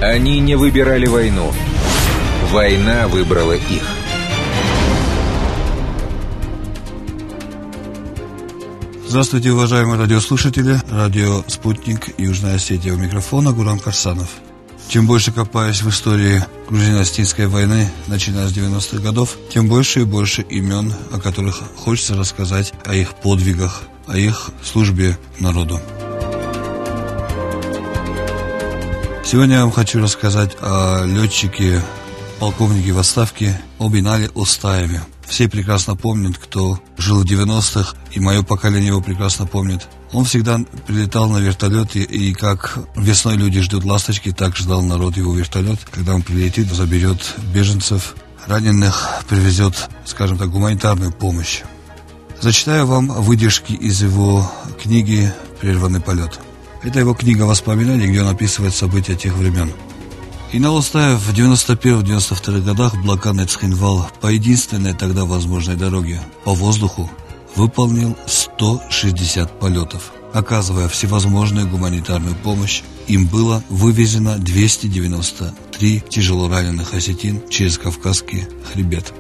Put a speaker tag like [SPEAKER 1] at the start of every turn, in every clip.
[SPEAKER 1] Они не выбирали войну. Война выбрала их.
[SPEAKER 2] Здравствуйте, уважаемые радиослушатели. Радио «Спутник», Южная Осетия. У микрофона Гурам Карсанов. Чем больше копаюсь в истории грузино-осетинской войны, начиная с 90-х годов, тем больше и больше имен, о которых хочется рассказать, о их подвигах, о их службе народу. Сегодня я вам хочу рассказать о летчике, полковнике в отставке Обинале Остаеве. Все прекрасно помнят, кто жил в 90-х, и мое поколение его прекрасно помнит. Он всегда прилетал на вертолете, и как весной люди ждут ласточки, так ждал народ его вертолет. Когда он прилетит, заберет беженцев, раненых, привезет, скажем так, гуманитарную помощь. Зачитаю вам выдержки из его книги «Прерванный полет». Это его книга воспоминаний, где он описывает события тех времен. Инал Остаев в 91-92 годах блокадный Цхинвал по единственной тогда возможной дороге по воздуху выполнил 160 полетов, оказывая всевозможную гуманитарную помощь. Им было вывезено 293 тяжело раненых осетин через Кавказский хребет.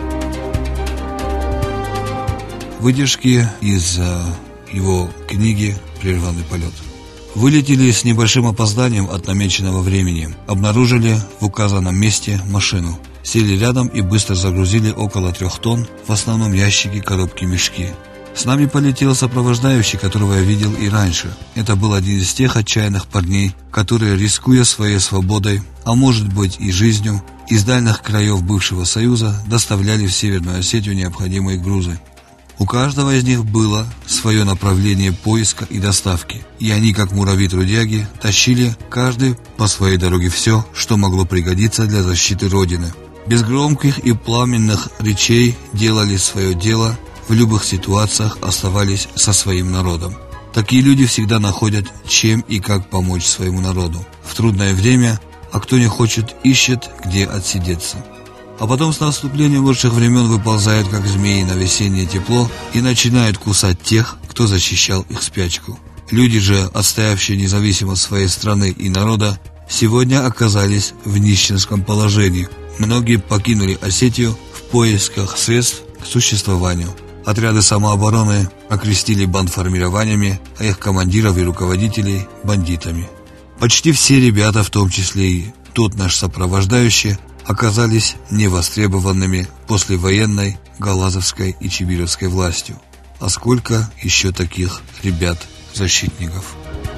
[SPEAKER 2] Выдержки из его книги «Прерванный полет». Вылетели с небольшим опозданием от намеченного времени, обнаружили в указанном месте машину, сели рядом и быстро загрузили около 3 тонн, в основном ящики, коробки, мешки. С нами полетел сопровождающий, которого я видел и раньше. Это был один из тех отчаянных парней, которые, рискуя своей свободой, а может быть и жизнью, из дальних краев бывшего Союза доставляли в Северную Осетию необходимые грузы. У каждого из них было свое направление поиска и доставки, и они, как муравьи-трудяги, тащили каждый по своей дороге все, что могло пригодиться для защиты Родины. Без громких и пламенных речей делали свое дело, в любых ситуациях оставались со своим народом. Такие люди всегда находят, чем и как помочь своему народу в трудное время, а кто не хочет, ищет, где отсидеться. А потом с наступлением лучших времен выползают, как змеи на весеннее тепло, и начинают кусать тех, кто защищал их спячку. Люди же, отстоявшие независимость своей страны и народа, сегодня оказались в нищенском положении. Многие покинули Осетию в поисках средств к существованию. Отряды самообороны окрестили бандформированиями, а их командиров и руководителей – бандитами. Почти все ребята, в том числе и тот наш сопровождающий, оказались невостребованными послевоенной галазовской и чибировской властью. А сколько еще таких ребят-защитников?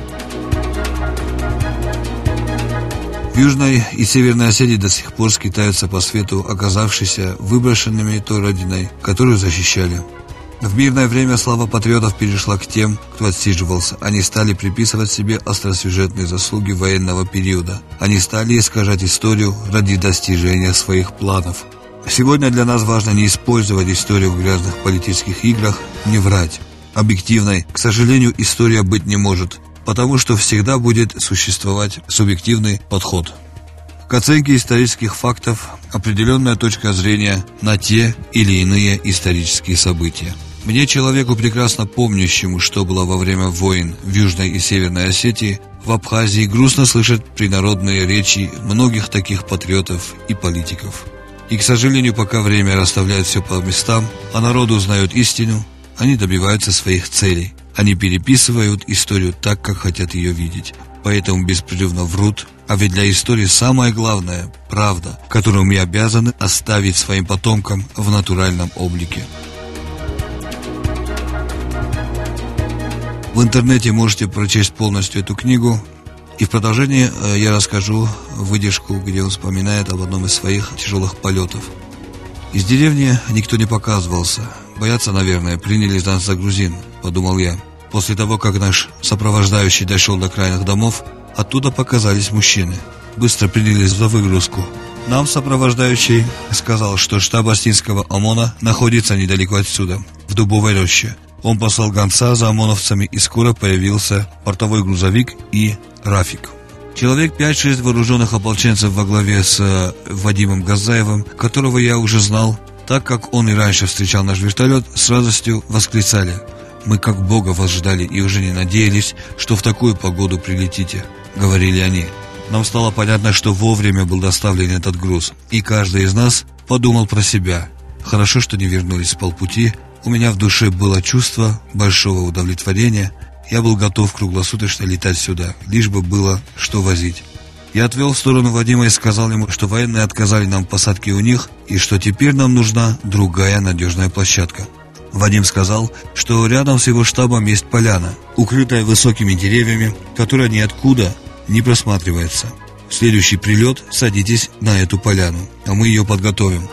[SPEAKER 2] В Южной и Северной Осетии до сих пор скитаются по свету, оказавшиеся выброшенными той родиной, которую защищали. В мирное время слава патриотов перешла к тем, кто отсиживался. Они стали приписывать себе остросюжетные заслуги военного периода. Они стали искажать историю ради достижения своих планов. Сегодня для нас важно не использовать историю в грязных политических играх, не врать. Объективной, к сожалению, история быть не может, потому что всегда будет существовать субъективный подход. К оценке исторических фактов определенная точка зрения на те или иные исторические события. Мне, человеку, прекрасно помнящему, что было во время войн в Южной и Северной Осетии, в Абхазии, грустно слышать принародные речи многих таких патриотов и политиков. И, к сожалению, пока время расставляет все по местам, а народ узнает истину, они добиваются своих целей. Они переписывают историю так, как хотят ее видеть. Поэтому беспрерывно врут. А ведь для истории самое главное – правда, которую мы обязаны оставить своим потомкам в натуральном облике. В интернете можете прочесть полностью эту книгу. И в продолжении я расскажу выдержку, где он вспоминает об одном из своих тяжелых полетов. Из деревни никто не показывался. Боятся, наверное, принялись нас за грузин, подумал я. После того, как наш сопровождающий дошел до крайних домов, оттуда показались мужчины. Быстро принялись за выгрузку. Нам сопровождающий сказал, что штаб Остинского ОМОНа находится недалеко отсюда, в Дубовой роще. Он послал гонца за ОМОНовцами, и скоро появился портовой грузовик и Рафик. Человек 5-6 вооруженных ополченцев во главе с Вадимом Газаевым, которого я уже знал, так как он и раньше встречал наш вертолет, с радостью восклицали: «Мы как Бога вас ждали и уже не надеялись, что в такую погоду прилетите», — говорили они. Нам стало понятно, что вовремя был доставлен этот груз, и каждый из нас подумал про себя. Хорошо, что не вернулись с полпути. У меня в душе было чувство большого удовлетворения. Я был готов круглосуточно летать сюда, лишь бы было что возить. Я отвел в сторону Вадима и сказал ему, что военные отказали нам в посадке у них, и что теперь нам нужна другая надежная площадка. Вадим сказал, что рядом с его штабом есть поляна, укрытая высокими деревьями, которая ниоткуда не просматривается. В следующий прилет садитесь на эту поляну, а мы ее подготовим.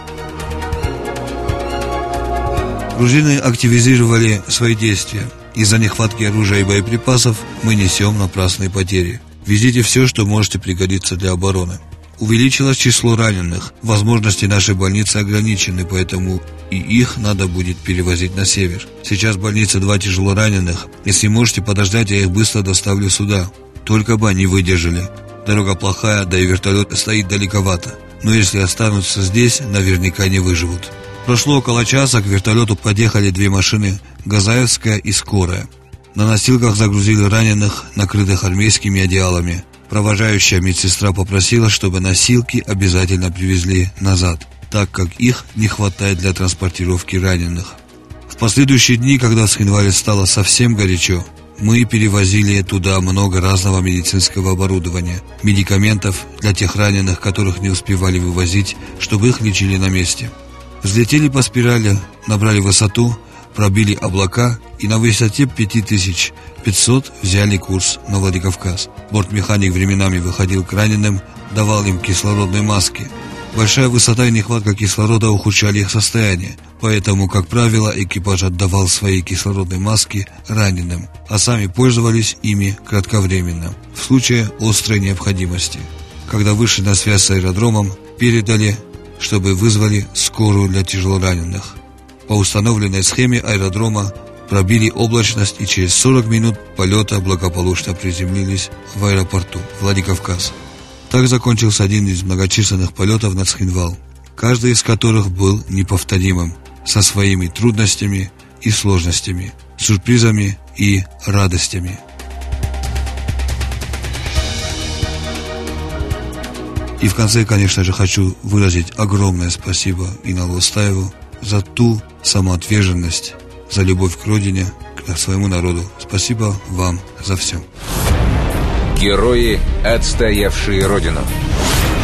[SPEAKER 2] Грузины активизировали свои действия. Из-за нехватки оружия и боеприпасов мы несем напрасные потери. Везите все, что можете пригодиться для обороны. Увеличилось число раненых. Возможности нашей больницы ограничены, поэтому и их надо будет перевозить на север. Сейчас в больнице 2 тяжело раненых. Если можете подождать, я их быстро доставлю сюда. Только бы они выдержали. Дорога плохая, да и вертолет стоит далековато. Но если останутся здесь, наверняка не выживут. Прошло около часа, к вертолету подъехали 2 машины, Газаевская и скорая. На носилках загрузили раненых, накрытых армейскими одеялами. Провожающая медсестра попросила, чтобы носилки обязательно привезли назад, так как их не хватает для транспортировки раненых. В последующие дни, когда в Схинвале стало совсем горячо, мы перевозили туда много разного медицинского оборудования, медикаментов для тех раненых, которых не успевали вывозить, чтобы их лечили на месте. Взлетели по спирали, набрали высоту, пробили облака и на высоте 5500 взяли курс на Владикавказ. Бортмеханик временами выходил к раненым, давал им кислородные маски. Большая высота и нехватка кислорода ухудшали их состояние, поэтому, как правило, экипаж отдавал свои кислородные маски раненым, а сами пользовались ими кратковременно, в случае острой необходимости. Когда вышли на связь с аэродромом, передали, чтобы вызвали скорую для тяжелораненых. По установленной схеме аэродрома пробили облачность и через 40 минут полета благополучно приземлились в аэропорту Владикавказ. Так закончился один из многочисленных полетов на Цхинвал, каждый из которых был неповторимым, со своими трудностями и сложностями, сюрпризами и радостями. И в конце, конечно же, хочу выразить огромное спасибо Иналу Устаеву за ту самоотверженность, за любовь к родине, к своему народу. Спасибо вам за все.
[SPEAKER 1] Герои, отстоявшие родину.